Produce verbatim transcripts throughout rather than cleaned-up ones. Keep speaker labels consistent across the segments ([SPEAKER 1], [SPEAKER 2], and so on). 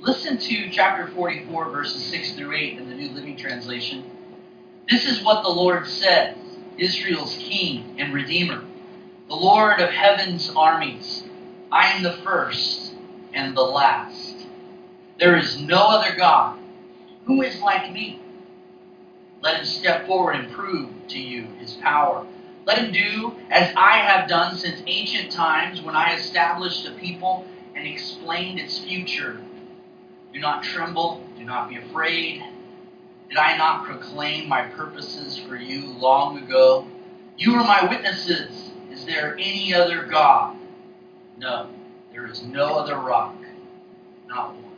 [SPEAKER 1] Listen to chapter forty-four, verses six through eight in the New Living Translation. This is what the Lord said, Israel's King and Redeemer, the Lord of heaven's armies. I am the first and the last. There is no other God. Who is like me? Let him step forward and prove to you his power. Let him do as I have done since ancient times when I established a people and explained its future. Do not tremble. Do not be afraid. Did I not proclaim my purposes for you long ago? You are my witnesses. Is there any other God? No, there is no other rock, not one.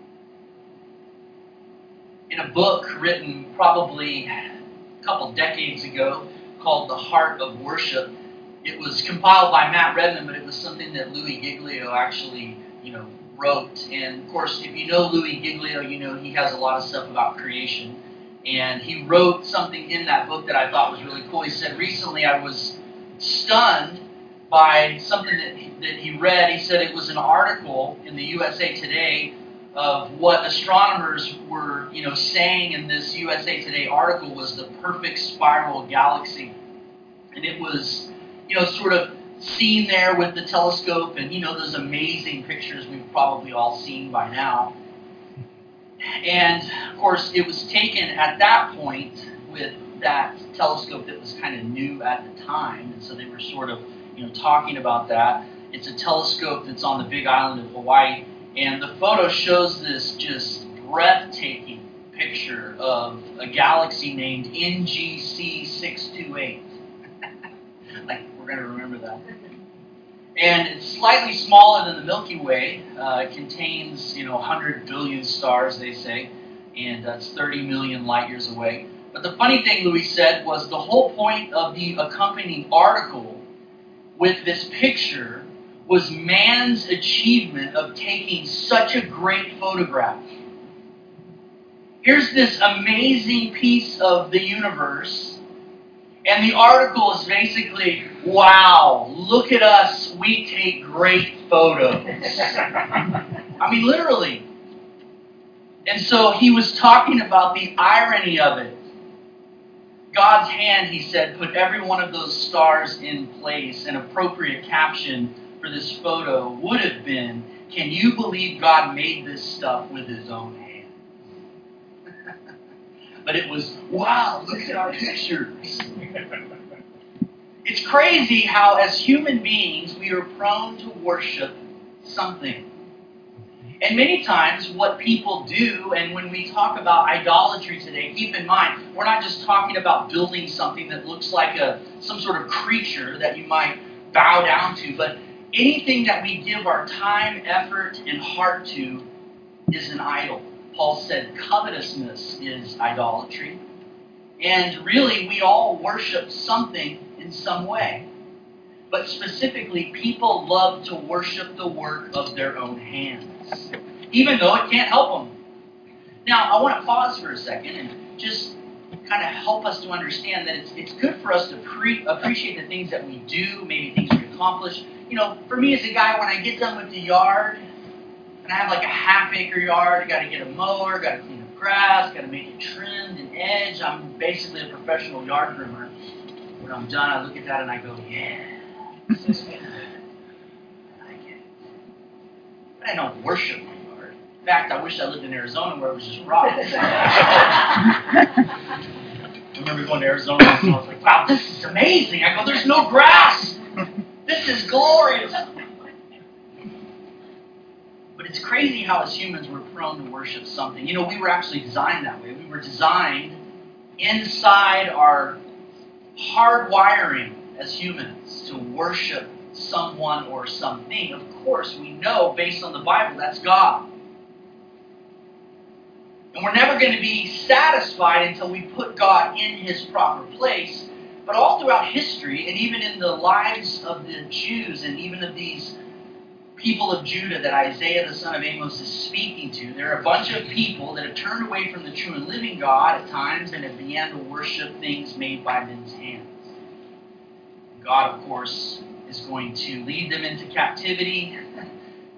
[SPEAKER 1] In a book written probably a couple decades ago called The Heart of Worship, it was compiled by Matt Redman, but it was something that Louis Giglio actually, you know, wrote. And of course, if you know Louis Giglio, you know he has a lot of stuff about creation. And he wrote something in that book that I thought was really cool. He said, recently I was stunned by something that he, that he read. He said it was an article in the U S A Today of what astronomers were, you know, saying in this U S A Today article was the perfect spiral galaxy. And it was, you know, sort of seen there with the telescope and, you know, those amazing pictures we've probably all seen by now. And, of course, it was taken at that point with that telescope that was kind of new at the time. And so they were sort of, you know, talking about that. It's a telescope that's on the Big Island of Hawaii. And the photo shows this just breathtaking picture of a galaxy named N G C six two eight. Like, we're going to remember that. And it's slightly smaller than the Milky Way. Uh, it contains, you know, one hundred billion stars, they say, and that's thirty million light years away. But the funny thing, Louis said, was the whole point of the accompanying article with this picture was man's achievement of taking such a great photograph. Here's this amazing piece of the universe, and the article is basically, wow, look at us, we take great photos. I mean, literally. And so he was talking about the irony of it. God's hand, he said, put every one of those stars in place. An appropriate caption for this photo would have been, can you believe God made this stuff with his own hand? But it was, wow, look at our pictures. It's crazy how, as human beings, we are prone to worship something. And many times, what people do, and when we talk about idolatry today, keep in mind, we're not just talking about building something that looks like a some sort of creature that you might bow down to, but anything that we give our time, effort, and heart to is an idol. Paul said covetousness is idolatry. And really, we all worship something in some way. But specifically, people love to worship the work of their own hands, even though it can't help them. Now, I want to pause for a second and just kind of help us to understand that it's it's good for us to pre- appreciate the things that we do, maybe things we accomplish. You know, for me as a guy, when I get done with the yard, and I have like a half acre yard, I got to get a mower, got to clean up grass, got to make it trimmed and edged. I'm basically a professional yard groomer. When I'm done, I look at that and I go, yeah, this is good. I like it. But I don't worship my yard. In fact, I wish I lived in Arizona where it was just rock. I remember going to Arizona and I was like, wow, this is amazing. I go, there's no grass. This is glorious. But it's crazy how as humans we're prone to worship something. You know, we were actually designed that way. We were designed inside our hardwiring as humans to worship someone or something. Of course, we know based on the Bible that's God. And we're never going to be satisfied until we put God in his proper place. But all throughout history, and even in the lives of the Jews, and even of these people of Judah that Isaiah the son of Amos is speaking to, there are a bunch of people that have turned away from the true and living God at times and have began to worship things made by men's hands. God, of course, is going to lead them into captivity,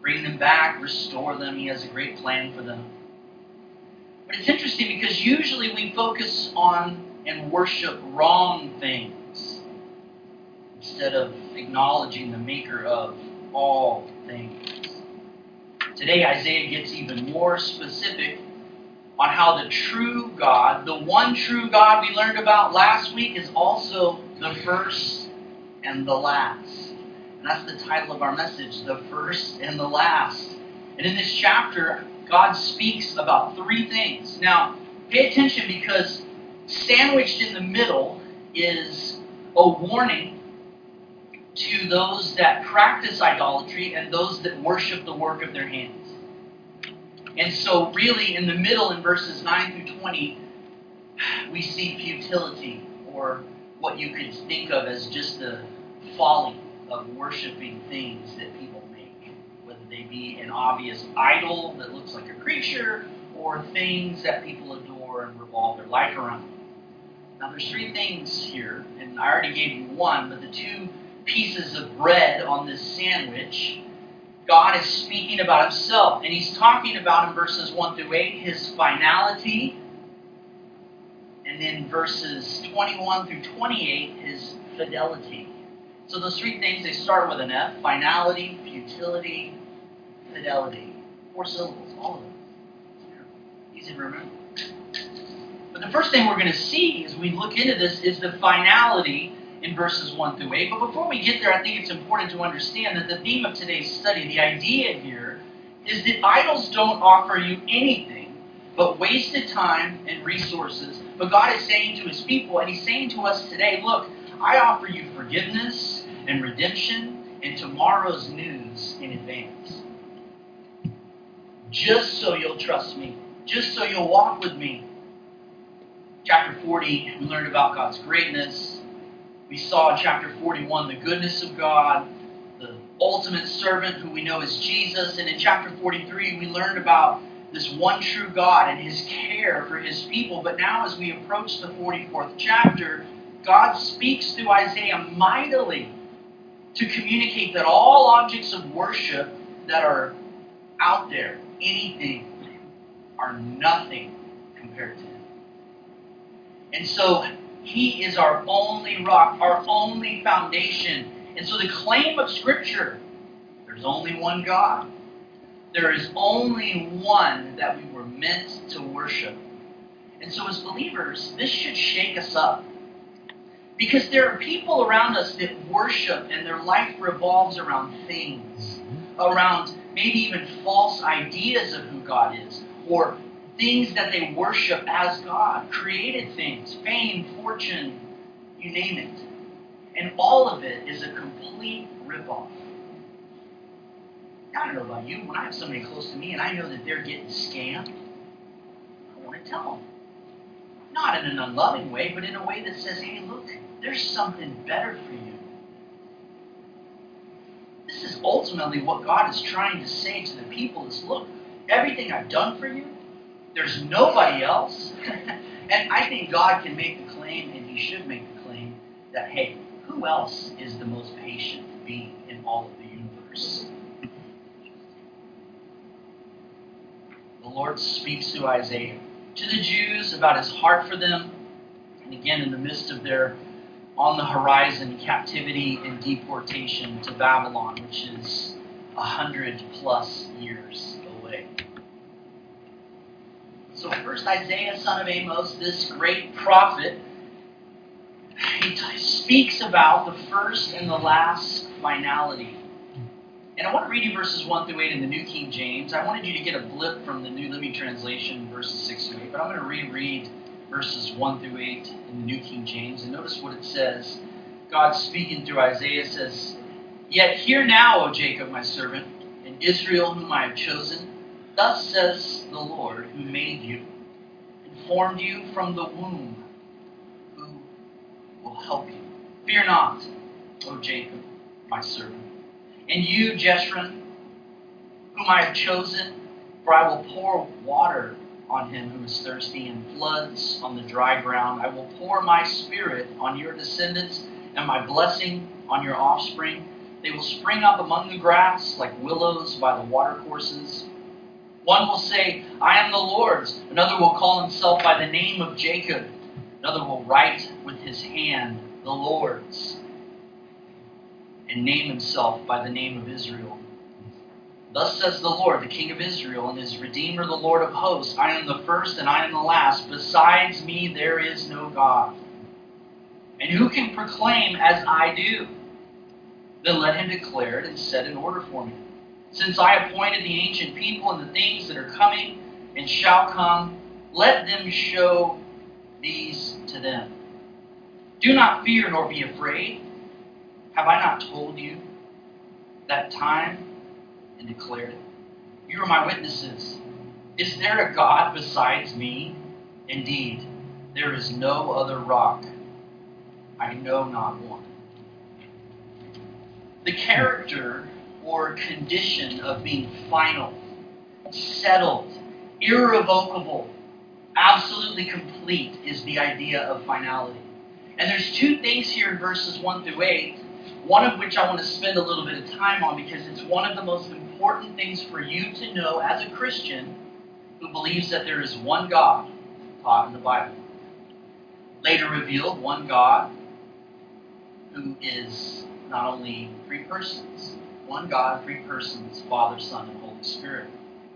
[SPEAKER 1] bring them back, restore them. He has a great plan for them. But it's interesting because usually we focus on and worship wrong things instead of acknowledging the maker of all things. Today, Isaiah gets even more specific on how the true God, the one true God we learned about last week, is also the first and the last. And that's the title of our message, The First and the Last. And in this chapter, God speaks about three things. Now, pay attention because sandwiched in the middle is a warning to those that practice idolatry and those that worship the work of their hands. And so really in the middle in verses nine through twenty, we see futility, or what you could think of as just the folly of worshiping things that people make, whether they be an obvious idol that looks like a creature or things that people adore and revolve their life around. Now there's three things here, and I already gave you one, but the two pieces of bread on this sandwich, God is speaking about himself, and he's talking about in verses one through eight his finality, and then verses twenty-one through twenty-eight his fidelity. So those three things, they start with an F: finality, futility, fidelity. Four syllables, all of them. Easy to remember. But the first thing we're going to see as we look into this is the finality in verses one through eight. But before we get there, I think it's important to understand that the theme of today's study, the idea here, is that idols don't offer you anything but wasted time and resources. But God is saying to his people, and he's saying to us today, look, I offer you forgiveness and redemption and tomorrow's news in advance. Just so you'll trust me. Just so you'll walk with me. Chapter forty, we learned about God's greatness. We saw in chapter forty-one the goodness of God, the ultimate servant who we know is Jesus. And in chapter forty-three, we learned about this one true God and his care for his people. But now as we approach the forty-fourth chapter, God speaks through Isaiah mightily to communicate that all objects of worship that are out there, anything, are nothing compared to him. And so he is our only rock, our only foundation. And so the claim of Scripture, there's only one God. There is only one that we were meant to worship. And so as believers, this should shake us up. Because there are people around us that worship and their life revolves around things, around maybe even false ideas of who God is, or things that they worship as God, created things, fame, fortune, you name it. And all of it is a complete ripoff. I don't know about you, when I have somebody close to me and I know that they're getting scammed, I want to tell them. Not in an unloving way, but in a way that says, hey, look, there's something better for you. This is ultimately what God is trying to say to the people is, look, everything I've done for you, there's nobody else. And I think God can make the claim, and he should make the claim, that, hey, who else is the most patient being in all of the universe? The Lord speaks to Isaiah, to the Jews, about his heart for them. And again, in the midst of their on the horizon captivity and deportation to Babylon, which is a hundred plus years away. So first, Isaiah, son of Amos, this great prophet, he t- speaks about the first and the last finality. And I want to read you verses one through eight in the New King James. I wanted you to get a blip from the New Living Translation, verses six through eight, but I'm going to reread verses one through eight in the New King James. And notice what it says. God speaking through Isaiah says, "Yet hear now, O Jacob, my servant, and Israel, whom I have chosen. Thus says the Lord, who made you, and formed you from the womb, who will help you. Fear not, O Jacob, my servant. And you, Jeshurun, whom I have chosen, for I will pour water on him who is thirsty, and floods on the dry ground. I will pour my spirit on your descendants, and my blessing on your offspring. They will spring up among the grass like willows by the watercourses. One will say, I am the Lord's. Another will call himself by the name of Jacob. Another will write with his hand, the Lord's, and name himself by the name of Israel. Thus says the Lord, the King of Israel, and his Redeemer, the Lord of hosts, I am the first and I am the last. Besides me there is no God. And who can proclaim as I do? Then let him declare it and set in order for me. Since I appointed the ancient people and the things that are coming and shall come, let them show these to them. Do not fear nor be afraid. Have I not told you that time and declared it? You are my witnesses. Is there a God besides me? Indeed, there is no other rock. I know not one. The character or condition of being final, settled, irrevocable, absolutely complete is the idea of finality. And there's two things here in verses one through eight, one of which I want to spend a little bit of time on because it's one of the most important things for you to know as a Christian who believes that there is one God taught in the Bible. Later revealed, one God who is not only three persons, one God, three persons, Father, Son, and Holy Spirit.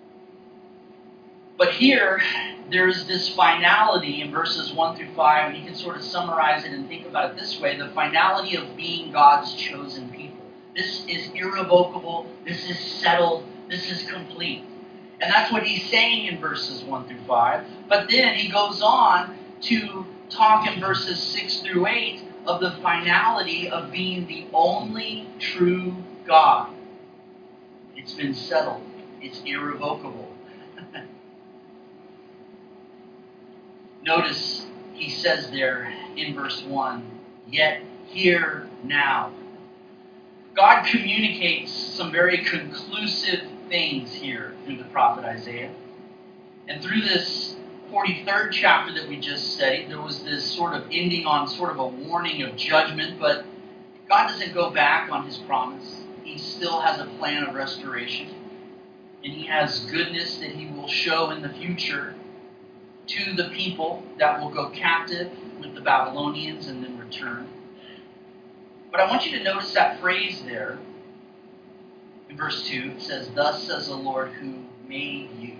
[SPEAKER 1] But here, there's this finality in verses one through five, and you can sort of summarize it and think about it this way, the finality of being God's chosen people. This is irrevocable, this is settled, this is complete. And that's what he's saying in verses one through five. But then he goes on to talk in verses six through eight of the finality of being the only true God. It's been settled. It's irrevocable. Notice he says there in verse one, yet here now. God communicates some very conclusive things here through the prophet Isaiah. And through this forty-third chapter that we just studied, there was this sort of ending on sort of a warning of judgment, but God doesn't go back on his promise. He still has a plan of restoration, and he has goodness that he will show in the future to the people that will go captive with the Babylonians and then return. But I want you to notice that phrase there in verse two. It says, thus says the Lord who made you.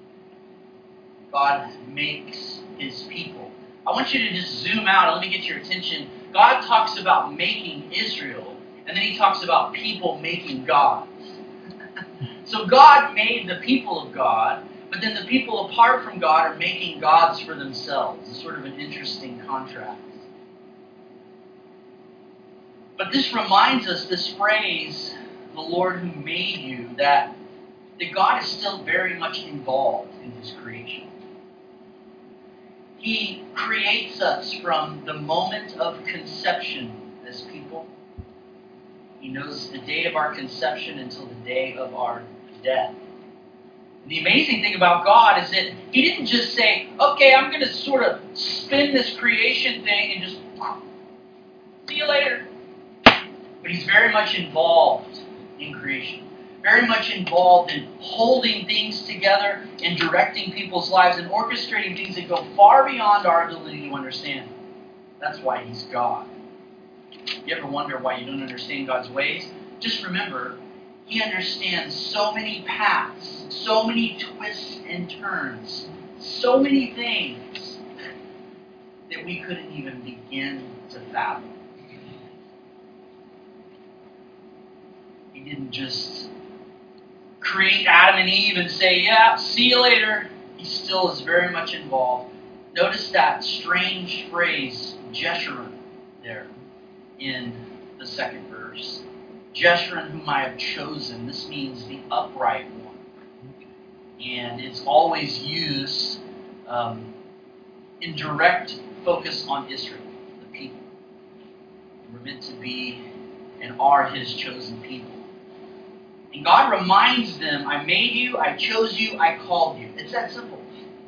[SPEAKER 1] God makes his people. I want you to just zoom out and let me get your attention. God talks about making Israel, and then he talks about people making gods. So God made the people of God, but then the people apart from God are making gods for themselves. It's sort of an interesting contrast. But this reminds us, this phrase, the Lord who made you, that, that God is still very much involved in his creation. He creates us from the moment of conception as people. He knows the day of our conception until the day of our death. The amazing thing about God is that he didn't just say, okay, I'm going to sort of spin this creation thing and just see you later. But he's very much involved in creation. Very much involved in holding things together and directing people's lives and orchestrating things that go far beyond our ability to understand. That's why he's God. You ever wonder why you don't understand God's ways? Just remember, he understands so many paths, so many twists and turns, so many things that we couldn't even begin to fathom. He didn't just create Adam and Eve and say, yeah, see you later. He still is very much involved. Notice that strange phrase, Jeshurun, there in the second verse. Jeshurun, whom I have chosen. This means the upright one. And it's always used um, in direct focus on Israel, the people. We're meant to be and are his chosen people. And God reminds them, I made you, I chose you, I called you. It's that simple.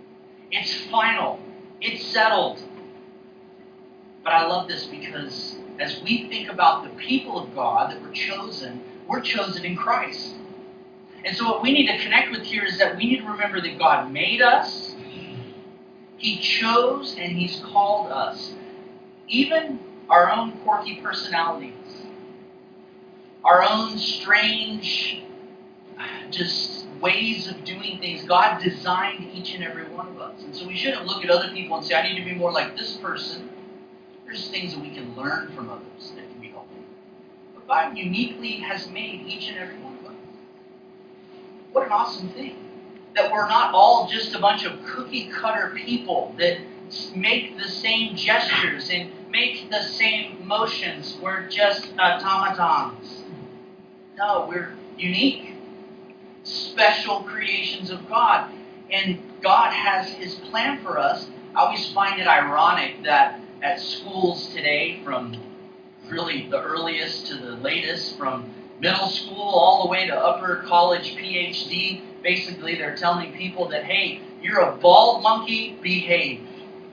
[SPEAKER 1] It's final. It's settled. But I love this because as we think about the people of God that were chosen, we're chosen in Christ. And so what we need to connect with here is that we need to remember that God made us, He chose, and He's called us. Even our own quirky personalities, our own strange, just ways of doing things, God designed each and every one of us. And so we shouldn't look at other people and say, I need to be more like this person. There's things that we can learn from others that can be helpful. But God uniquely has made each and every one of us. What an awesome thing. That we're not all just a bunch of cookie-cutter people that make the same gestures and make the same motions. We're just automatons. No, we're unique. Special creations of God. And God has His plan for us. I always find it ironic that at schools today, from really the earliest to the latest, from middle school all the way to upper college P H D, basically they're telling people that, hey, you're a bald monkey, behave.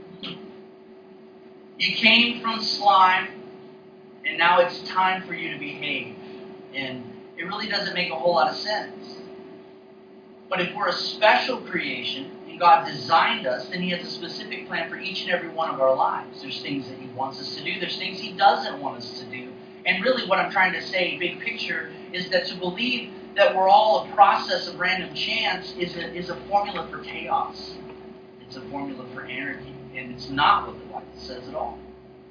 [SPEAKER 1] You came from slime, and now it's time for you to behave. And it really doesn't make a whole lot of sense. But if we're a special creation, and God designed us, then He has a specific plan for each and every one of our lives. There's things that He wants us to do. There's things He doesn't want us to do. And really what I'm trying to say, big picture, is that to believe that we're all a process of random chance is a, is a formula for chaos. It's a formula for anarchy. And it's not what the Bible says at all.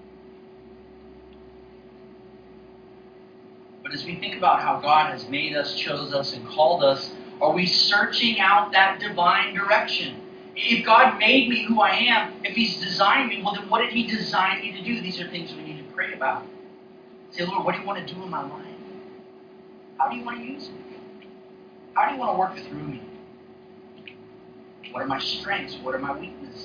[SPEAKER 1] But as we think about how God has made us, chose us, and called us, are we searching out that divine direction? If God made me who I am, if He's designed me, well then what did He design me to do? These are things we need to pray about. Say, Lord, what do you want to do in my life? How do you want to use me? How do you want to work through me? What are my strengths? What are my weaknesses?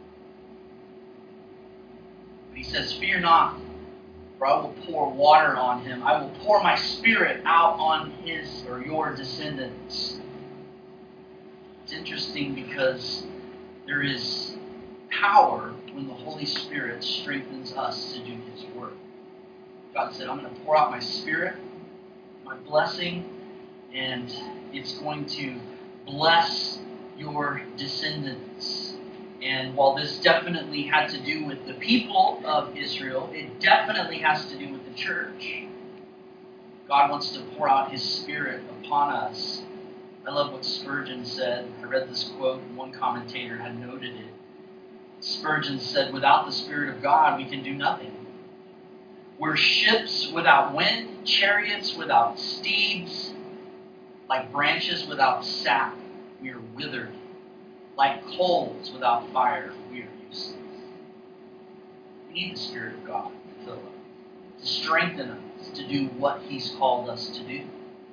[SPEAKER 1] But He says, fear not, for I will pour water on him. I will pour my Spirit out on his or your descendants. It's interesting because there is power when the Holy Spirit strengthens us to do His work. God said, I'm going to pour out my Spirit, my blessing, and it's going to bless your descendants. And while this definitely had to do with the people of Israel, it definitely has to do with the church. God wants to pour out His Spirit upon us. I love what Spurgeon said. I read this quote, and one commentator had noted it. Spurgeon said, without the Spirit of God, we can do nothing. We're ships without wind, chariots without steeds, like branches without sap, we are withered. Like coals without fire, we are useless. We need the Spirit of God to fill us, to strengthen us, to do what He's called us to do.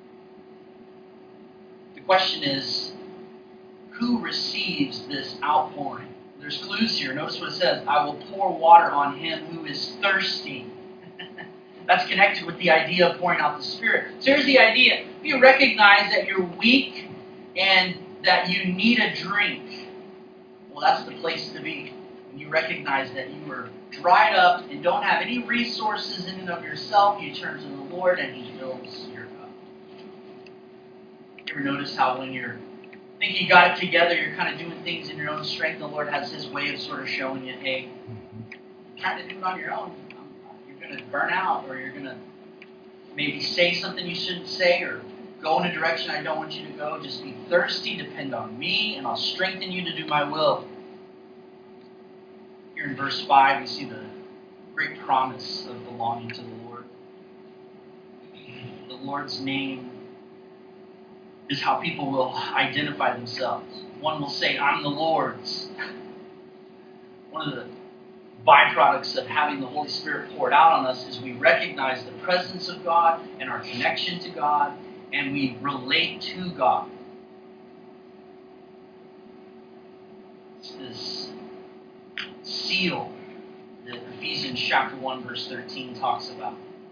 [SPEAKER 1] The question is, who receives this outpouring? There's clues here. Notice what it says. I will pour water on him who is thirsty. That's connected with the idea of pouring out the Spirit. So here's the idea. If you recognize that you're weak and that you need a drink, well, that's the place to be. When you recognize that you are dried up and don't have any resources in and of yourself, you turn to the Lord and He fills your cup. You ever notice how when you're think you got it together, you're kind of doing things in your own strength, the Lord has His way of sort of showing you, hey, you kind of do it on your own. You're going to burn out, or you're going to maybe say something you shouldn't say, or go in a direction I don't want you to go. Just be thirsty, depend on me, and I'll strengthen you to do my will. Here in verse five, we see the great promise of belonging to the Lord. The Lord's name is how people will identify themselves. One will say, I'm the Lord's. One of the byproducts of having the Holy Spirit poured out on us is we recognize the presence of God and our connection to God, and we relate to God. It's this seal that Ephesians chapter one verse thirteen talks about.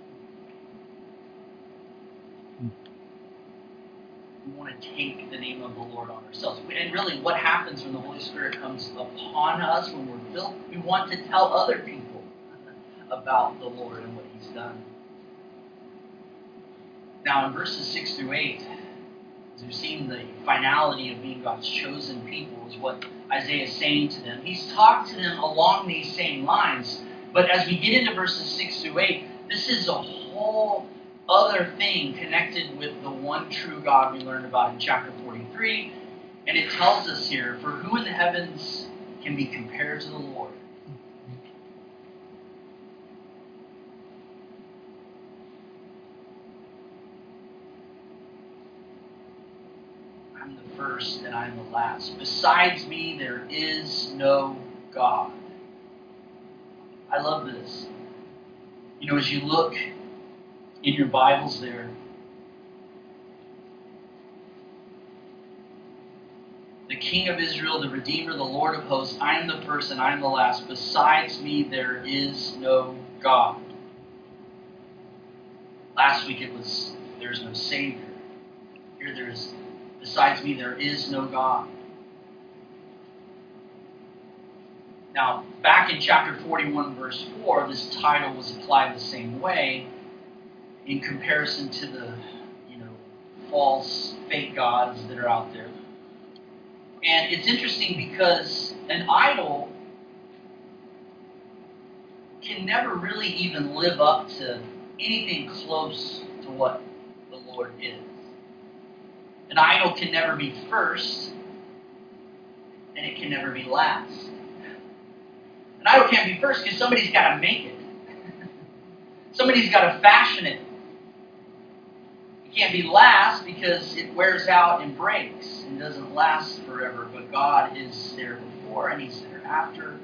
[SPEAKER 1] We want to take the name of the Lord on ourselves. And really, what happens when the Holy Spirit comes upon us, when we're filled? We want to tell other people about the Lord and what he's done. Now in verses six through eight, as we've seen, the finality of being God's chosen people is what Isaiah is saying to them. He's talked to them along these same lines, but as we get into verses six through eight, this is a whole other thing connected with the one true God we learned about in chapter forty-three. And it tells us here, for who in the heavens can be compared to the Lord? I'm the first and I'm the last. Besides me, there is no God. I love this. You know, as you look in your Bibles there, the King of Israel, the Redeemer, the Lord of hosts, I am the first and I am the last. Besides me, there is no God. Last week it was, there is no Savior. Here there is, besides me, there is no God. Now, back in chapter forty-one, verse four, this title was applied the same way in comparison to the, you know, false, fake gods that are out there. And it's interesting because an idol can never really even live up to anything close to what the Lord is. An idol can never be first, and it can never be last. An idol can't be first because somebody's got to make it. Somebody's got to fashion it. It can't be last because it wears out and breaks and doesn't last forever. But God is there before and He's there after.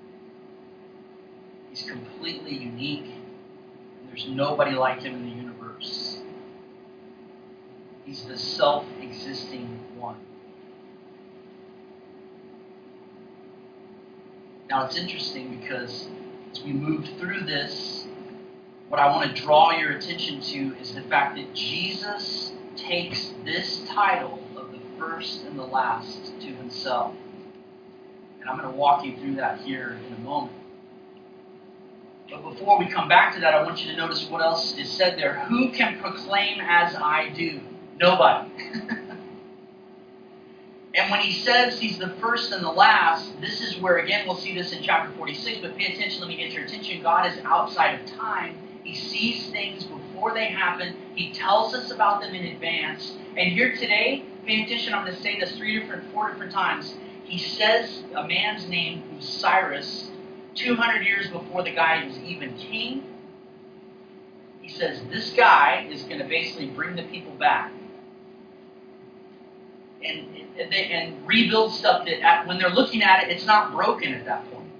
[SPEAKER 1] He's completely unique. And there's nobody like Him in the universe. He's the self-existing one. Now it's interesting because as we move through this, what I want to draw your attention to is the fact that Jesus takes this title of the first and the last to Himself. And I'm going to walk you through that here in a moment. But before we come back to that, I want you to notice what else is said there. Who can proclaim as I do? Nobody. And when He says He's the first and the last, this is where, again, we'll see this in chapter forty-six, but pay attention, let me get your attention. God is outside of time. He sees things before they happen. He tells us about them in advance. And here today, pay attention, I'm going to say this three different, four different times. He says a man's name who's Cyrus, two hundred years before the guy is even king. He says this guy is going to basically bring the people back. And, and, they, and rebuild stuff that at, when they're looking at it, it's not broken at that point.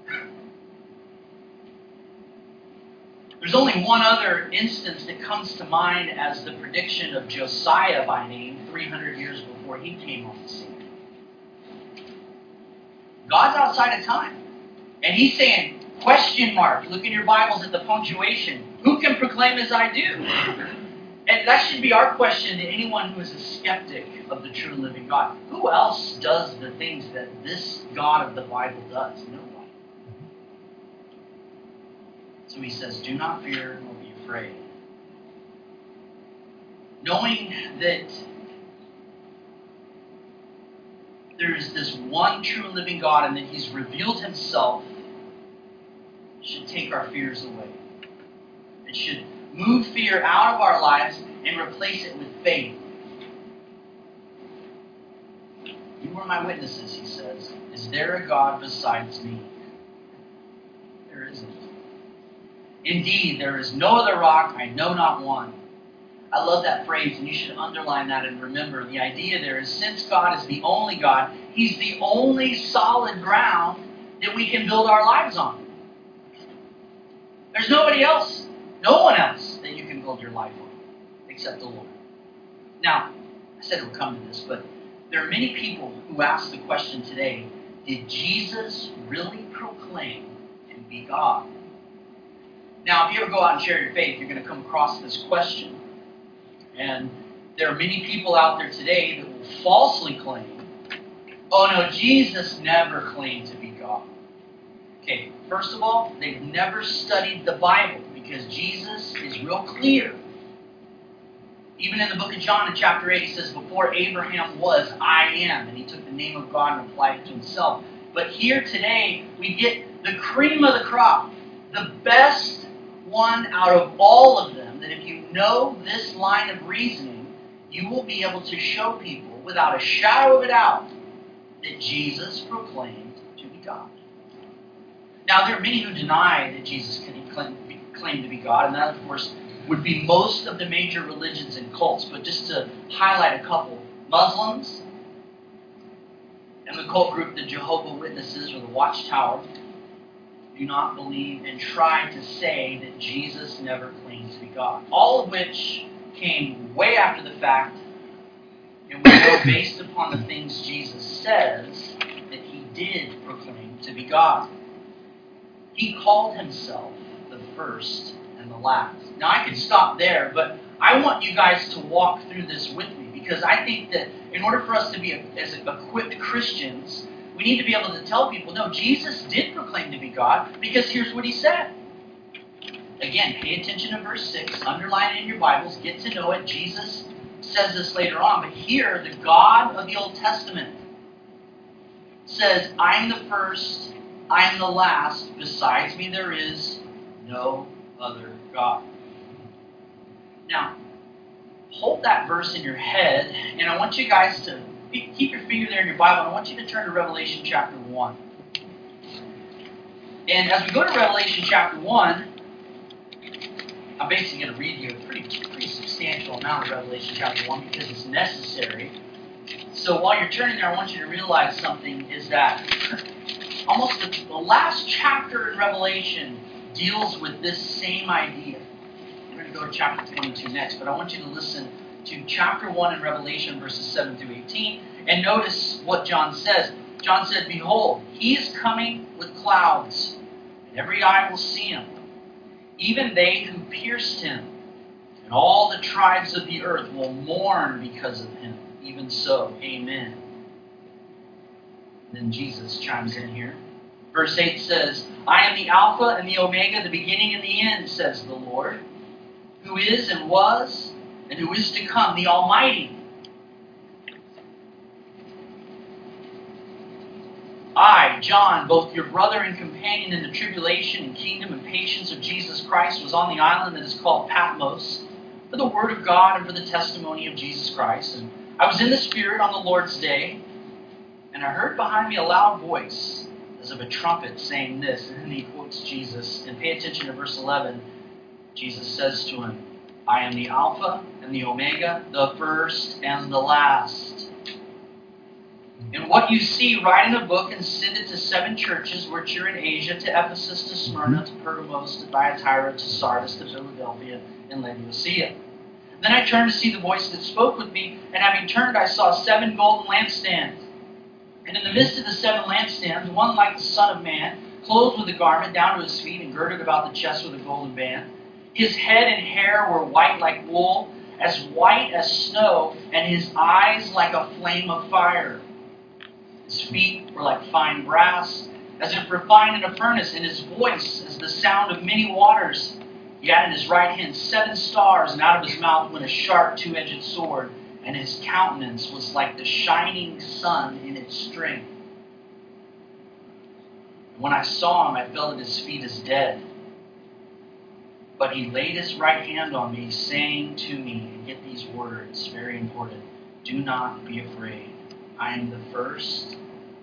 [SPEAKER 1] There's only one other instance that comes to mind as the prediction of Josiah by name, three hundred years before he came on the scene. God's outside of time. And He's saying, question mark, look in your Bibles at the punctuation. Who can proclaim as I do? And that should be our question to anyone who is a skeptic of the true and living God. Who else does the things that this God of the Bible does? Nobody. So He says, do not fear nor be afraid. Knowing that there is this one true and living God and that He's revealed Himself should take our fears away. It should move fear out of our lives and replace it with faith. You are my witnesses, He says. Is there a God besides me? There isn't. Indeed, there is no other rock, I know not one. I love that phrase, and you should underline that and remember. The idea there is, since God is the only God, He's the only solid ground that we can build our lives on. There's nobody else, no one else that you can build your life on, except the Lord. Now, I said we'll come to this, but there are many people who ask the question today, did Jesus really proclaim to be God? Now, if you ever go out and share your faith, you're going to come across this question. And there are many people out there today that will falsely claim, oh no, Jesus never claimed to be God. Okay, first of all, they've never studied the Bible because Jesus is real clear. Even in the book of John in chapter eight, he says, before Abraham was, I am. And he took the name of God and applied it to himself. But here today, we get the cream of the crop, the best one out of all of them, that if you know this line of reasoning, you will be able to show people without a shadow of a doubt that Jesus proclaimed to be God. Now, there are many who deny that Jesus claimed to be God, and that, of course, would be most of the major religions and cults. But just to highlight a couple, Muslims and the cult group, the Jehovah's Witnesses, or the Watchtower, do not believe and try to say that Jesus never claimed to be God. All of which came way after the fact, and we know based upon the things Jesus says that he did proclaim to be God. He called himself the first and the last. Now I could stop there, but I want you guys to walk through this with me, because I think that in order for us to be as equipped Christians, we need to be able to tell people, no, Jesus did proclaim to be God, because here's what he said. Again, pay attention to verse six, underline it in your Bibles, get to know it. Jesus says this later on, but here, the God of the Old Testament says, I am the first, I am the last, besides me there is no other God. Now, hold that verse in your head, and I want you guys to keep your finger there in your Bible, and I want you to turn to Revelation chapter one. And as we go to Revelation chapter one, I'm basically going to read you a pretty, pretty substantial amount of Revelation chapter one because it's necessary. So while you're turning there, I want you to realize something, is that almost the, the last chapter in Revelation deals with this same idea. We're going to go to chapter twenty-two next, but I want you to listen to chapter one in Revelation, verses seven through eighteen, and notice what John says. John said, behold, he is coming with clouds, and every eye will see him, even they who pierced him, and all the tribes of the earth will mourn because of him. Even so, amen. And then Jesus chimes in here. Verse eight says, I am the Alpha and the Omega, the beginning and the end, says the Lord, who is and was and who is to come, the Almighty. I, John, both your brother and companion in the tribulation and kingdom and patience of Jesus Christ, was on the island that is called Patmos for the word of God and for the testimony of Jesus Christ. And I was in the Spirit on the Lord's day, and I heard behind me a loud voice as of a trumpet saying this, and then he quotes Jesus. And pay attention to verse eleven. Jesus says to him, I am the Alpha and the Omega, the first and the last. And what you see, write in a book and send it to seven churches which are in Asia, to Ephesus, to Smyrna, to Pergamos, to Thyatira, to Sardis, to Philadelphia, and Laodicea. Then I turned to see the voice that spoke with me, and having turned I saw seven golden lampstands. And in the midst of the seven lampstands, one like the Son of Man, clothed with a garment down to his feet, and girded about the chest with a golden band. His head and hair were white like wool, as white as snow, and his eyes like a flame of fire. His feet were like fine brass, as if refined in a furnace, and his voice as the sound of many waters. He had in his right hand seven stars, and out of his mouth went a sharp two-edged sword, and his countenance was like the shining sun in its strength. And when I saw him, I fell at his feet as dead. But he laid his right hand on me, saying to me, and get these words, very important, do not be afraid. I am the first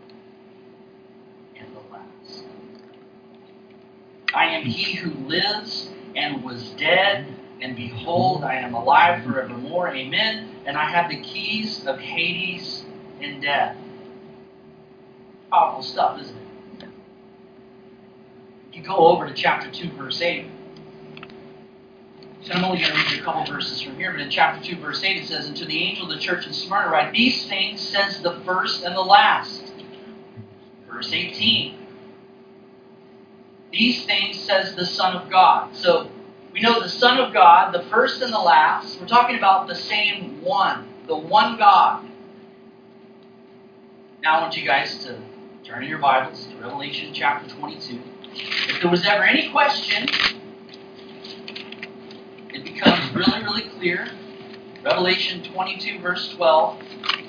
[SPEAKER 1] and the last. I am he who lives and was dead, and behold, I am alive forevermore. Amen. And I have the keys of Hades and death. Powerful stuff, isn't it? If you go over to chapter two, verse eight, so I'm only going to read you a couple verses from here, but in chapter two, verse eight, it says, and to the angel of the church in Smyrna write, these things says the first and the last. Verse eighteen. These things says the Son of God. So we know the Son of God, the first and the last. We're talking about the same one, the one God. Now I want you guys to turn in your Bibles to Revelation chapter twenty-two. If there was ever any question, it becomes really, really clear. Revelation twenty-two, verse twelve.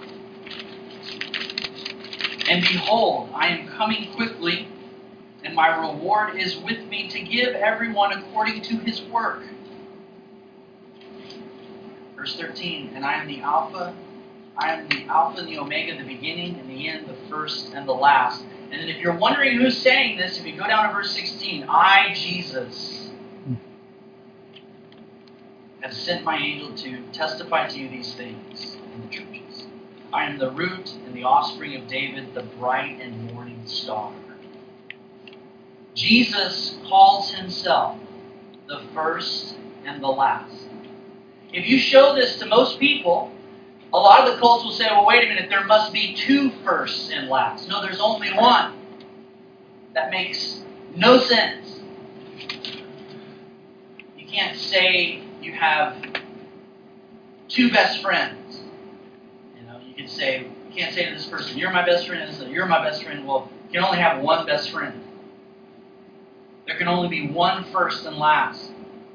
[SPEAKER 1] And behold, I am coming quickly, and my reward is with me to give everyone according to his work. Verse thirteen, and I am the Alpha, I am the Alpha and the Omega, the beginning and the end, the first and the last. And then if you're wondering who's saying this, if you go down to verse sixteen, I, Jesus, have sent my angel to testify to you these things in the churches. I am the root and the offspring of David, the bright and morning star. Jesus calls himself the first and the last. If you show this to most people, a lot of the cults will say, well, wait a minute, there must be two firsts and lasts. No, there's only one. That makes no sense. You can't say you have two best friends. You know, you can say, you can't say to this person, you're my best friend, and this, you're my best friend. Well, you can only have one best friend. There can only be one first and last.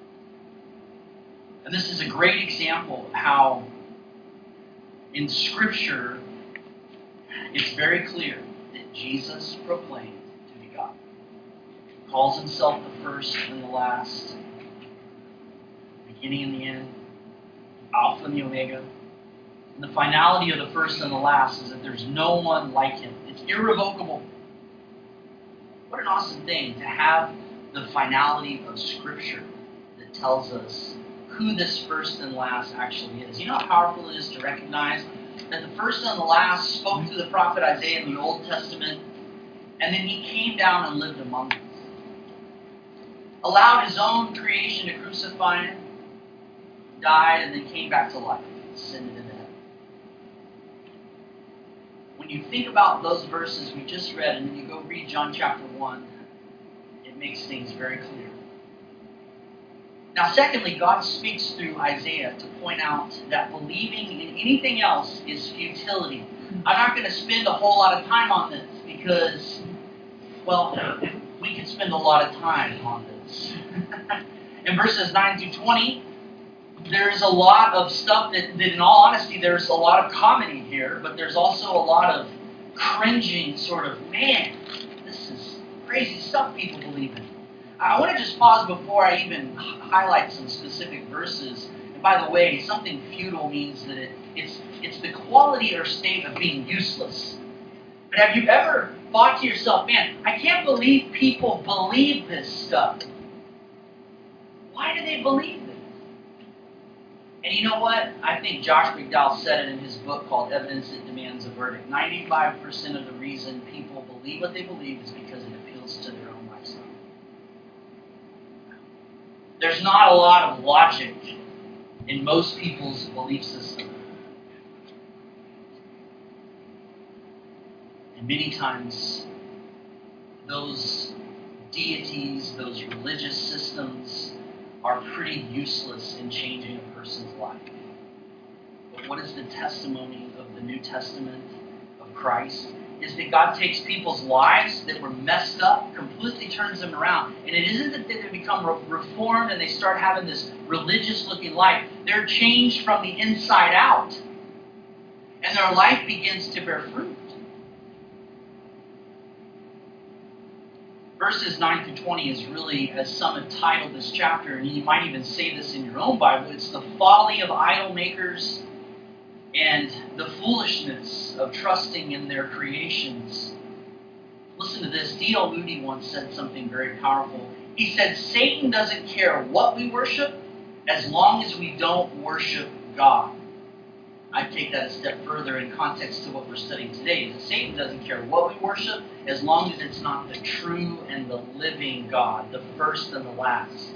[SPEAKER 1] And this is a great example of how in Scripture it's very clear that Jesus proclaimed to be God. He calls himself the first and the last, the beginning and the end, Alpha and the Omega. And the finality of the first and the last is that there's no one like him. It's irrevocable. What an awesome thing to have the finality of Scripture that tells us who this first and last actually is. You know how powerful it is to recognize that the first and the last spoke through the prophet Isaiah in the Old Testament, and then he came down and lived among us. Allowed his own creation to crucify him, died, and then came back to life, ascended into heaven. When you think about those verses we just read, and then you go read John chapter one, it makes things very clear. Now, secondly, God speaks through Isaiah to point out that believing in anything else is futility. I'm not going to spend a whole lot of time on this because, well, we could spend a lot of time on this. In verses nine through twenty, there's a lot of stuff that, that, in all honesty, there's a lot of comedy here, but there's also a lot of cringing sort of, man, this is crazy stuff people believe in. I want to just pause before I even highlight some specific verses. And by the way, something futile means that it, it's, it's the quality or state of being useless. But have you ever thought to yourself, man, I can't believe people believe this stuff. Why do they believe this? And you know what? I think Josh McDowell said it in his book called Evidence That Demands a Verdict. ninety-five percent of the reason people believe what they believe is because it appeals to their own lifestyle. There's not a lot of logic in most people's belief system. And many times, those deities, those religious systems, are pretty useless in changing a person's life. But what is the testimony of the New Testament of Christ? Is that God takes people's lives that were messed up, completely turns them around. And it isn't that they become reformed and they start having this religious-looking life. They're changed from the inside out. And their life begins to bear fruit. Verses nine through twenty is really, as some have titled this chapter, and you might even say this in your own Bible, it's the folly of idol makers and the foolishness of trusting in their creations. Listen to this. D L Moody once said something very powerful. He said, Satan doesn't care what we worship as long as we don't worship God. I take that a step further in context to what we're studying today. That Satan doesn't care what we worship as long as it's not the true and the living God, the first and the last.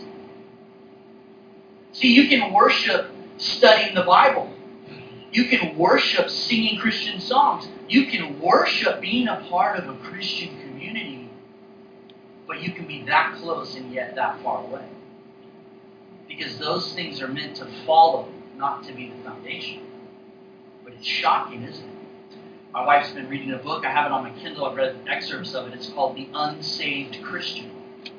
[SPEAKER 1] See, you can worship studying the Bible. You can worship singing Christian songs. You can worship being a part of a Christian community. But you can be that close and yet that far away. Because those things are meant to follow, not to be the foundation. But it's shocking, isn't it? My wife's been reading a book. I have it on my Kindle. I've read excerpts of it. It's called The Unsaved Christian.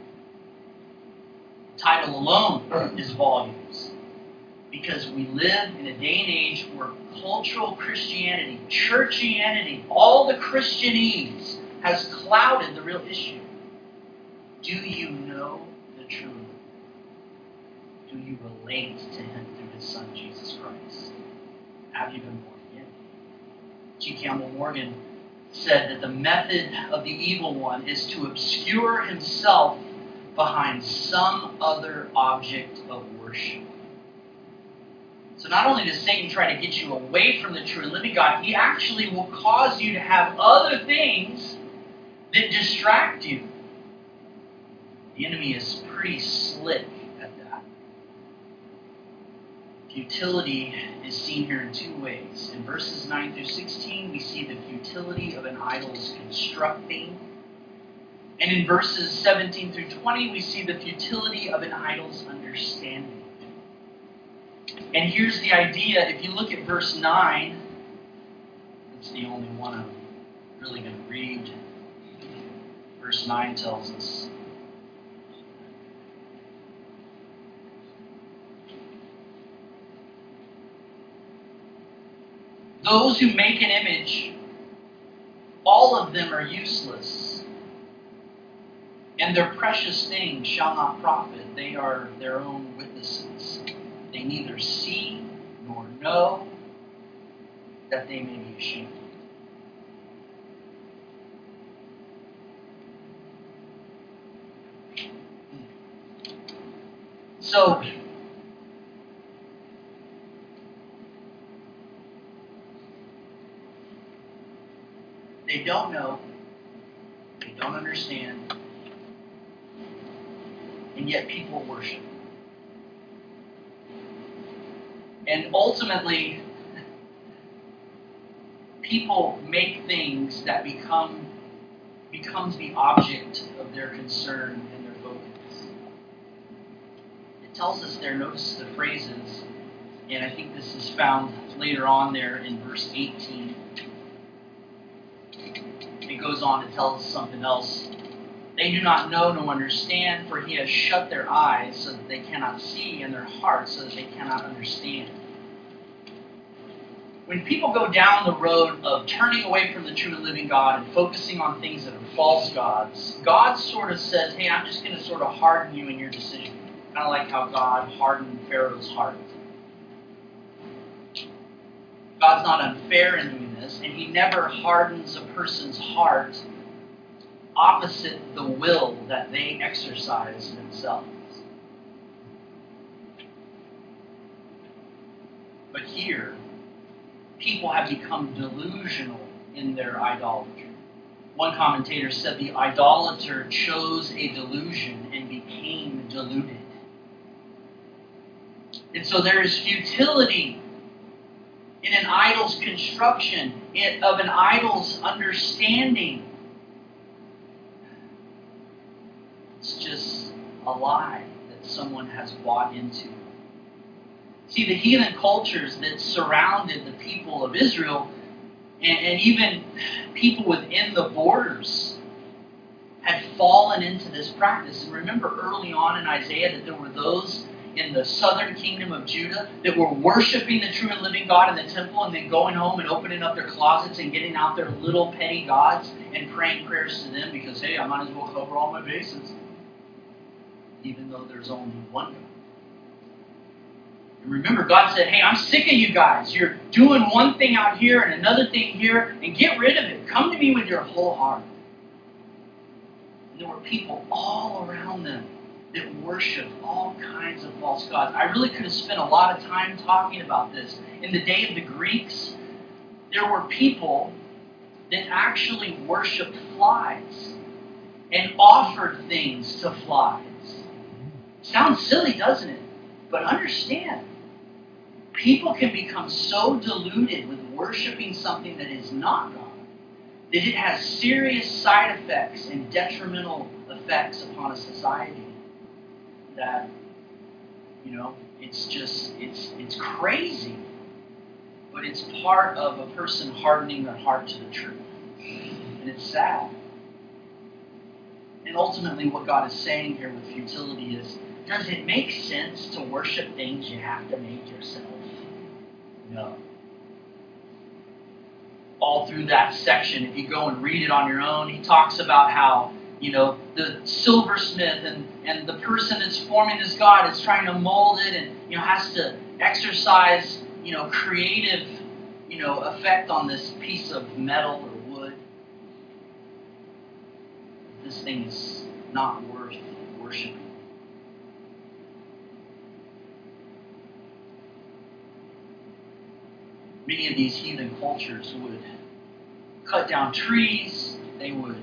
[SPEAKER 1] The title alone is volumes. Because we live in a day and age where cultural Christianity, churchianity, all the Christianese has clouded the real issue. Do you know the truth? Do you relate to Him through His Son, Jesus Christ? Have you been born again? G. Campbell Morgan said that the method of the evil one is to obscure himself behind some other object of worship. So not only does Satan try to get you away from the true and living God, he actually will cause you to have other things that distract you. The enemy is pretty slick at that. Futility is seen here in two ways. In verses nine through sixteen, we see the futility of an idol's constructing. And in verses seventeen through twenty, we see the futility of an idol's understanding. And here's the idea. If you look at verse nine, it's the only one I'm really going to read. Verse nine tells us, those who make an image, all of them are useless, and their precious things shall not profit. They are their own witnesses. They neither see nor know, that they may be ashamed. So, they don't know, they don't understand, and yet people worship. And ultimately, people make things that become becomes the object of their concern and their focus. It tells us there, notice the phrases, and I think this is found later on there in verse eighteen. It goes on to tell us something else. They do not know nor understand, for he has shut their eyes so that they cannot see, and their hearts so that they cannot understand. When people go down the road of turning away from the true and living God and focusing on things that are false gods, God sort of says, hey, I'm just going to sort of harden you in your decision. Kind of like how God hardened Pharaoh's heart. God's not unfair in doing this, and he never hardens a person's heart opposite the will that they exercise themselves. But here, people have become delusional in their idolatry. One commentator said the idolater chose a delusion and became deluded. And so there is futility in an idol's construction, of an idol's understanding. It's just a lie that someone has bought into. See, the heathen cultures that surrounded the people of Israel, and, and even people within the borders, had fallen into this practice. And remember early on in Isaiah that there were those in the southern kingdom of Judah that were worshiping the true and living God in the temple, and then going home and opening up their closets and getting out their little petty gods and praying prayers to them because, hey, I might as well cover all my bases, even though there's only one God. And remember, God said, hey, I'm sick of you guys. You're doing one thing out here and another thing here, and get rid of it. Come to me with your whole heart. And there were people all around them that worshiped all kinds of false gods. I really could have spent a lot of time talking about this. In the day of the Greeks, there were people that actually worshipped flies and offered things to flies. Sounds silly, doesn't it? But understand, people can become so deluded with worshiping something that is not God that it has serious side effects and detrimental effects upon a society. That, you know, it's just, it's it's crazy. but it's part of a person hardening their heart to the truth. And it's sad. And ultimately what God is saying here with futility is, does it make sense to worship things you have to make yourself? No. All through that section, if you go and read it on your own, he talks about how, you know, the silversmith and, and the person that's forming this God is trying to mold it and, you know, has to exercise, you know, creative, you know, effect on this piece of metal or wood. This thing is not worth worshiping. Many of these heathen cultures would cut down trees, they would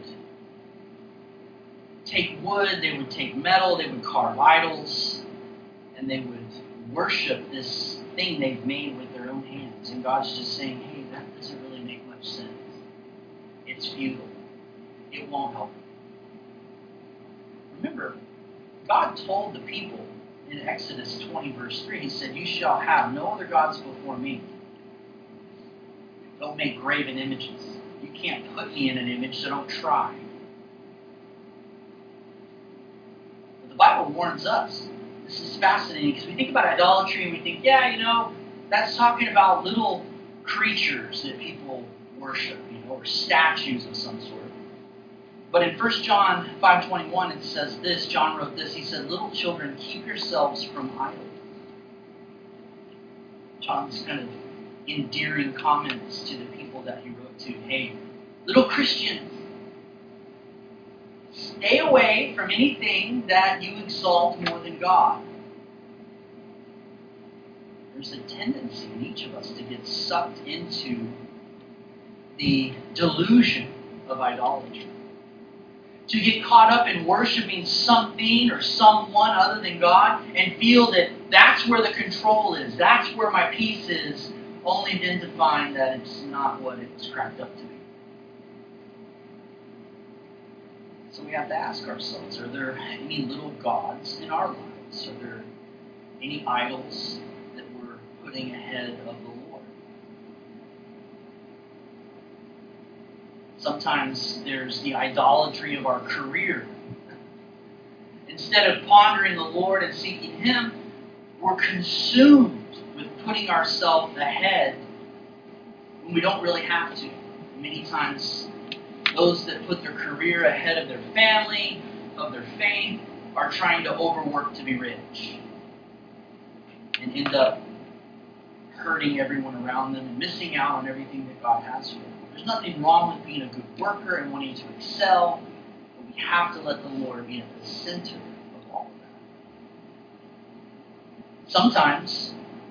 [SPEAKER 1] take wood, they would take metal, they would carve idols, and they would worship this thing they've made with their own hands. And God's just saying, hey, that doesn't really make much sense. It's futile. It won't help you. Remember, God told the people in Exodus twenty, verse three, he said, you shall have no other gods before me. Don't make graven images. You can't put me in an image, so don't try. But the Bible warns us. This is fascinating because we think about idolatry and we think, yeah, you know, that's talking about little creatures that people worship, you know, or statues of some sort. But in First John five twenty-one, it says this, John wrote this, he said, little children, keep yourselves from idols. John's kind of endearing comments to the people that he wrote to. Hey, little Christians, stay away from anything that you exalt more than God. There's a tendency in each of us to get sucked into the delusion of idolatry. To get caught up in worshiping something or someone other than God and feel that that's where the control is, that's where my peace is, only then to find that it's not what it was cracked up to be. So we have to ask ourselves, are there any little gods in our lives? Are there any idols that we're putting ahead of the Lord? Sometimes there's the idolatry of our career. Instead of pondering the Lord and seeking Him, we're consumed with putting ourselves ahead when we don't really have to. Many times, those that put their career ahead of their family, of their faith, are trying to overwork to be rich and end up hurting everyone around them and missing out on everything that God has for them. There's nothing wrong with being a good worker and wanting to excel, but we have to let the Lord be at the center of all of that. Sometimes,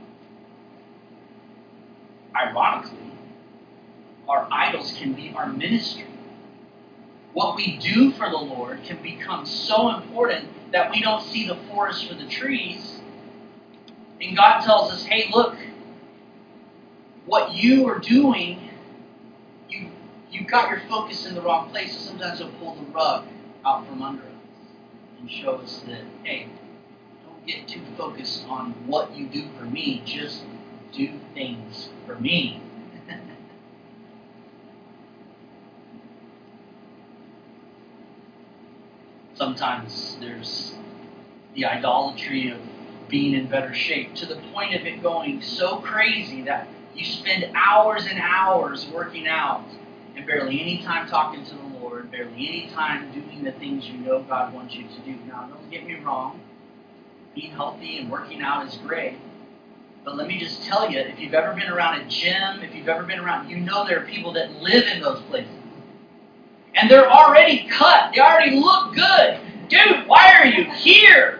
[SPEAKER 1] ironically, our idols can be our ministry. What we do for the Lord can become so important that we don't see the forest for the trees. And God tells us, hey, look, what you are doing, you, you've got your focus in the wrong place. So sometimes He'll pull the rug out from under us and show us that, hey, don't get too focused on what you do for me. Just do things for me. Sometimes there's the idolatry of being in better shape to the point of it going so crazy that you spend hours and hours working out and barely any time talking to the Lord, barely any time doing the things you know God wants you to do. Now, don't get me wrong. Being healthy and working out is great. But let me just tell you, if you've ever been around a gym, if you've ever been around, you know there are people that live in those places. And they're already cut. They already look good. Dude, why are you here?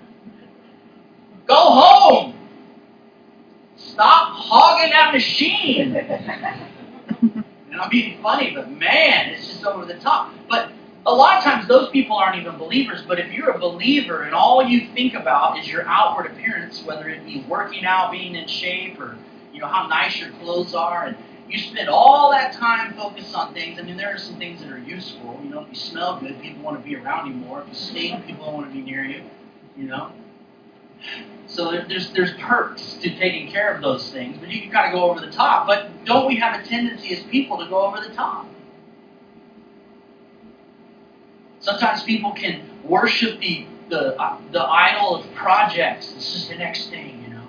[SPEAKER 1] Go home. Stop hogging that machine. And I'm being funny, but man, it's just over the top. But a lot of times those people aren't even believers. But if you're a believer and all you think about is your outward appearance, whether it be working out, being in shape, or you know how nice your clothes are, and you spend all that time focused on things. I mean, there are some things that are useful. You know, if you smell good, people want to be around you more. If you stink, people don't want to be near you. You know. So there- there's there's perks to taking care of those things, but you can kind of go over the top. But don't we have a tendency as people to go over the top? Sometimes people can worship the the uh, the idol of projects. This is the next thing, you know.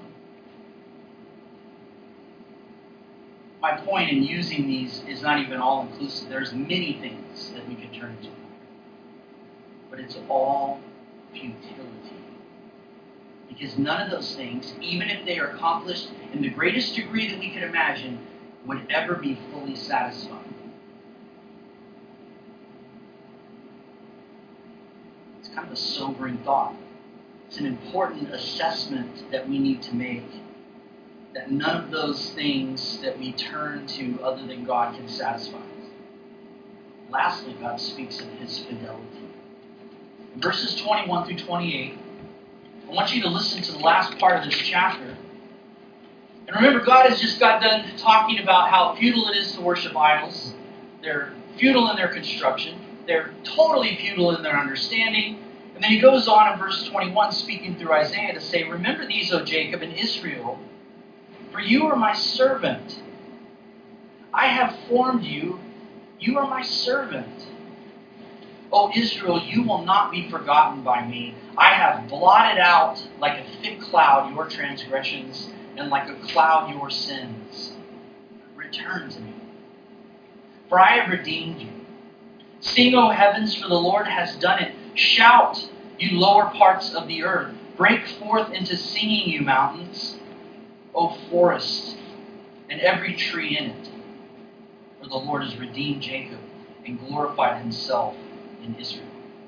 [SPEAKER 1] My point in using these is not even all inclusive. There's many things that we can turn to, but it's all futility. Because none of those things, even if they are accomplished in the greatest degree that we could imagine, would ever be fully satisfied. It's kind of a sobering thought. It's an important assessment that we need to make, that none of those things that we turn to other than God can satisfy us. Lastly, God speaks of his fidelity. In verses twenty-one through twenty-eight, I want you to listen to the last part of this chapter. And remember, God has just got done talking about how futile it is to worship idols. They're futile in their construction. They're totally futile in their understanding. And then he goes on in verse twenty-one, speaking through Isaiah, to say, "Remember these, O Jacob and Israel, for you are my servant. I have formed you. You are my servant. O Israel, you will not be forgotten by me. I have blotted out like a thick cloud your transgressions, and like a cloud your sins. Return to me, for I have redeemed you. Sing, O heavens, for the Lord has done it. Shout, you lower parts of the earth. Break forth into singing, you mountains, O forest, and every tree in it. For the Lord has redeemed Jacob and glorified himself in Israel.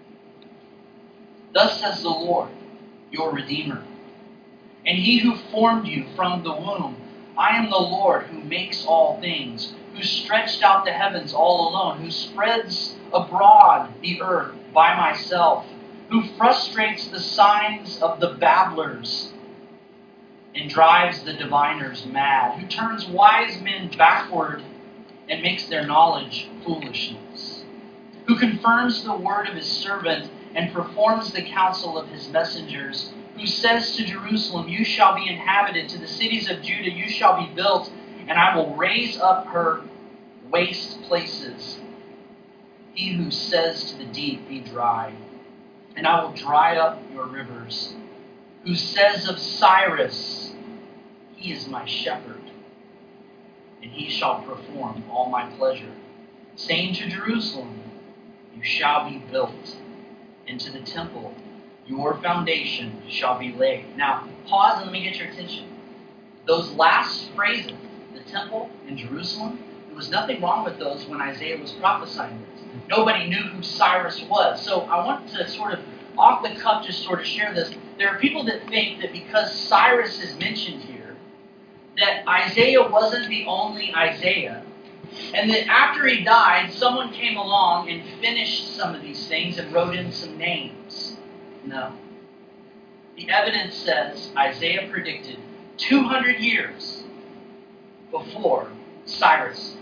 [SPEAKER 1] Thus says the Lord, your Redeemer, and he who formed you from the womb. I am the Lord who makes all things, who stretched out the heavens all alone, who spreads abroad the earth by myself, who frustrates the signs of the babblers and drives the diviners mad, who turns wise men backward and makes their knowledge foolishness, who confirms the word of his servant and performs the counsel of his messengers, who says to Jerusalem, you shall be inhabited, to the cities of Judah you shall be built, and I will raise up her waste places. He who says to the deep, be dry, and I will dry up your rivers, who says of Cyrus, he is my shepherd, and he shall perform all my pleasure, saying to Jerusalem, you shall be built, and to the temple your foundation shall be laid. Now, pause and let me get your attention. Those last phrases, the temple and Jerusalem, there was nothing wrong with those when Isaiah was prophesying this. Nobody knew who Cyrus was. So I want to sort of, off the cuff, just sort of share this. There are people that think that because Cyrus is mentioned here, that Isaiah wasn't the only Isaiah, and that after he died, someone came along and finished some of these things and wrote in some names. No. The evidence says Isaiah predicted two hundred years before Cyrus.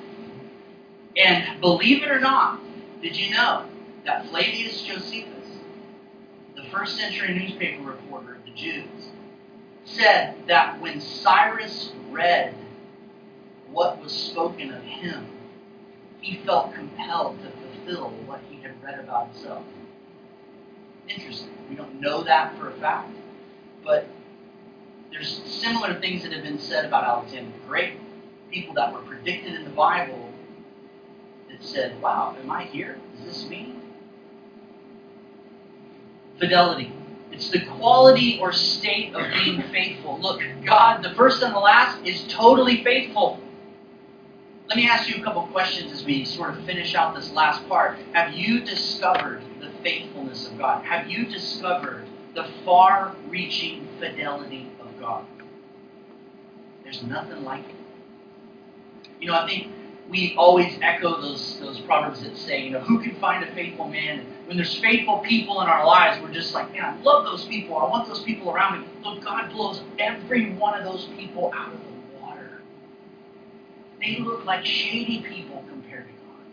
[SPEAKER 1] And believe it or not, did you know that Flavius Josephus, the first century newspaper reporter of the Jews, said that when Cyrus read what was spoken of him, he felt compelled to fulfill what he had read about himself. Interesting. We don't know that for a fact, but there's similar things that have been said about Alexander the Great. People that were predicted in the Bible that said, wow, am I here? Is this me? Fidelity. It's the quality or state of being faithful. Look, God, the first and the last, is totally faithful. Let me ask you a couple questions as we sort of finish out this last part. Have you discovered the faithfulness of God? Have you discovered the far-reaching fidelity of God? There's nothing like it. You know, I think we always echo those, those proverbs that say, you know, who can find a faithful man? And when there's faithful people in our lives, we're just like, man, I love those people. I want those people around me. Look, God blows every one of those people out of the water. They look like shady people compared to God.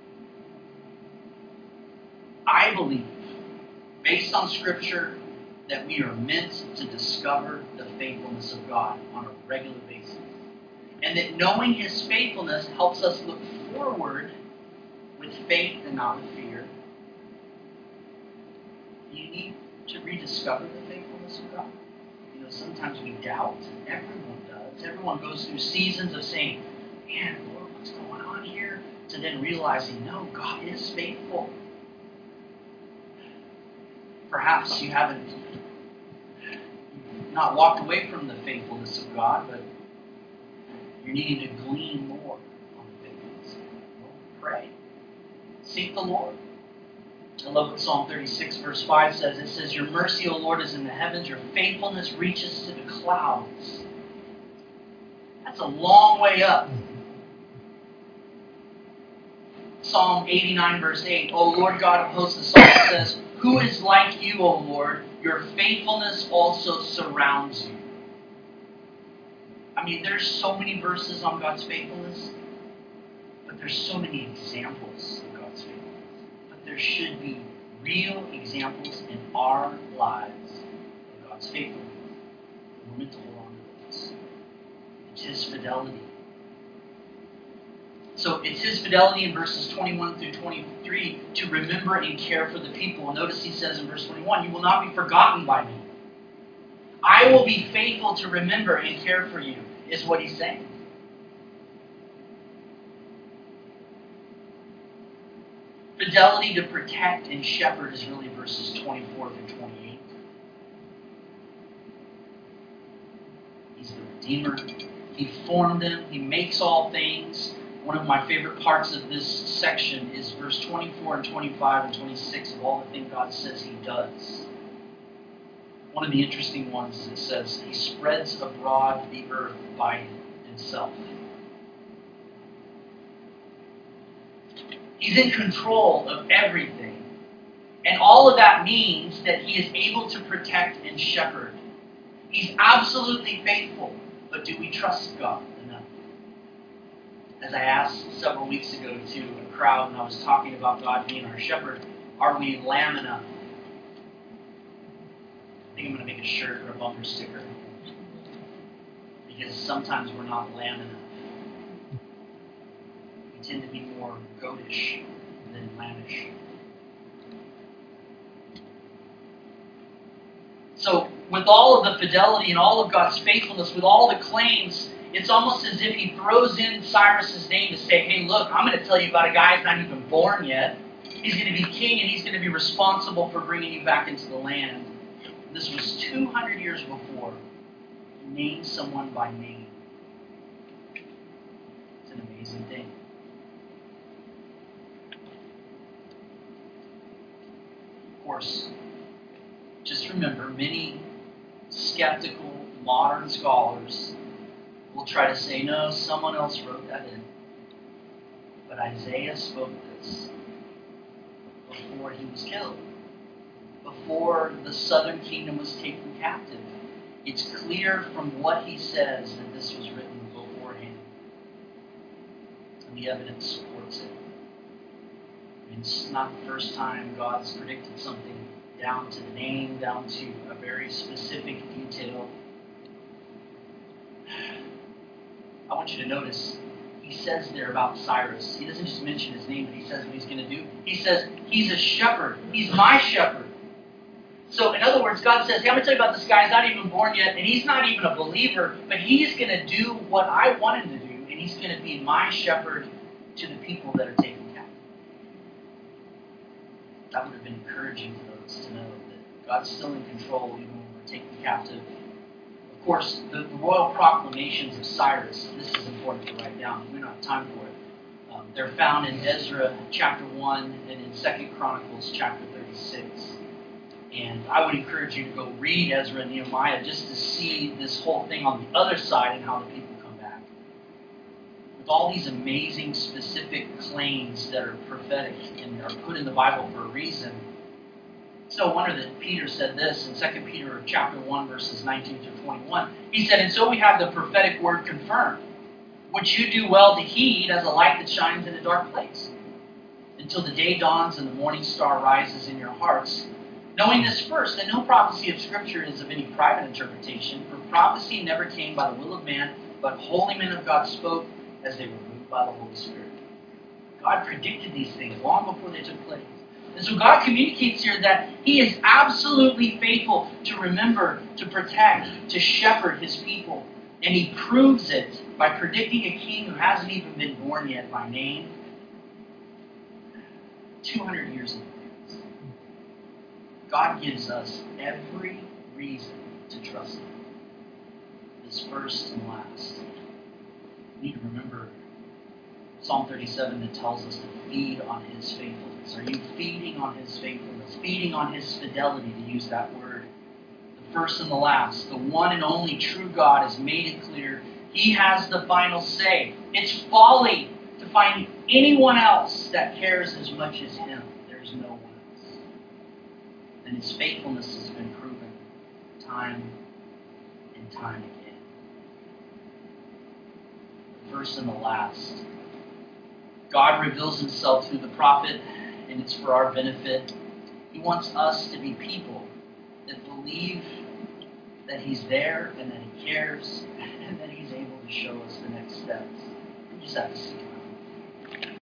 [SPEAKER 1] I believe, based on Scripture, that we are meant to discover the faithfulness of God on a regular basis. And that knowing His faithfulness helps us look forward with faith and not with fear. You need to rediscover the faithfulness of God. You know, sometimes we doubt. Everyone does. Everyone goes through seasons of saying, man, Lord, what's going on here? To then realizing, no, God is faithful. Perhaps you haven't not walked away from the faithfulness of God, but you're needing to glean more on the faithfulness of God. Well, pray. Seek the Lord. I love what Psalm thirty-six verse five says. It says, your mercy, O Lord, is in the heavens. Your faithfulness reaches to the clouds. That's a long way up. Psalm eighty-nine verse eight. O Lord God of hosts, the psalmist says, who is like you, O Lord? Your faithfulness also surrounds you. I mean, there's so many verses on God's faithfulness, but there's so many examples of God's faithfulness. But there should be real examples in our lives of God's faithfulness. We're meant to hold on to this. It's His fidelity. So it's His fidelity in verses twenty-one through twenty-three to remember and care for the people. And notice He says in verse twenty-one, you will not be forgotten by me. I will be faithful to remember and care for you, is what He's saying. Fidelity to protect and shepherd is really verses twenty-four through twenty-eight. He's the Redeemer. He formed them. He makes all things. One of my favorite parts of this section is verse twenty-four and twenty-five and twenty-six of all the things God says He does. One of the interesting ones is it says, He spreads abroad the earth by Himself. He's in control of everything. And all of that means that He is able to protect and shepherd. He's absolutely faithful. But do we trust God enough? As I asked several weeks ago to a crowd when I was talking about God being our shepherd, are we lamb enough? I think I'm going to make a shirt or a bumper sticker. Because sometimes we're not lamb enough. We tend to be more goatish than lambish. So, with all of the fidelity and all of God's faithfulness, with all the claims, it's almost as if He throws in Cyrus's name to say, hey, look, I'm going to tell you about a guy who's not even born yet. He's going to be king and he's going to be responsible for bringing you back into the land. This was two hundred years before. He named someone by name. It's an amazing thing. Of course, just remember, many skeptical modern scholars will try to say, no, someone else wrote that in. But Isaiah spoke this before he was killed, before the southern kingdom was taken captive. It's clear from what he says that this was written beforehand. And the evidence supports it. I mean, it's not the first time God's predicted something down to the name, down to a very specific detail. I want you to notice, he says there about Cyrus. He doesn't just mention his name, but he says what he's going to do. He says, he's a shepherd. He's my shepherd. So, in other words, God says, hey, I'm going to tell you about this guy. He's not even born yet, and he's not even a believer, but he's going to do what I want him to do, and he's going to be my shepherd to the people that are taken captive. That would have been encouraging to those to know that God's still in control even when we're taken captive. Of course, the, the royal proclamations of Cyrus, this is important to write down. We don't have time for it. Um, they're found in Ezra chapter one and in Second Chronicles chapter thirty-six. And I would encourage you to go read Ezra and Nehemiah just to see this whole thing on the other side and how the people come back. With all these amazing specific claims that are prophetic and are put in the Bible for a reason, it's no wonder that Peter said this in Second Peter chapter one, verses nineteen through twenty-one. He said, and so we have the prophetic word confirmed, which you do well to heed as a light that shines in a dark place, until the day dawns and the morning star rises in your hearts. Knowing this first, that no prophecy of Scripture is of any private interpretation, for prophecy never came by the will of man, but holy men of God spoke as they were moved by the Holy Spirit. God predicted these things long before they took place. And so God communicates here that He is absolutely faithful to remember, to protect, to shepherd His people. And He proves it by predicting a king who hasn't even been born yet by name two hundred years in advance. God gives us every reason to trust Him. This first and last. We need to remember Psalm thirty-seven that tells us to feed on His faithfulness. Are you feeding on His faithfulness? Feeding on His fidelity, to use that word. The first and the last. The one and only true God has made it clear. He has the final say. It's folly to find anyone else that cares as much as Him. There's no one else. And His faithfulness has been proven time and time again. The first and the last. God reveals Himself through the prophet, and it's for our benefit. He wants us to be people that believe that He's there and that He cares and that He's able to show us the next steps. We just have to see Him.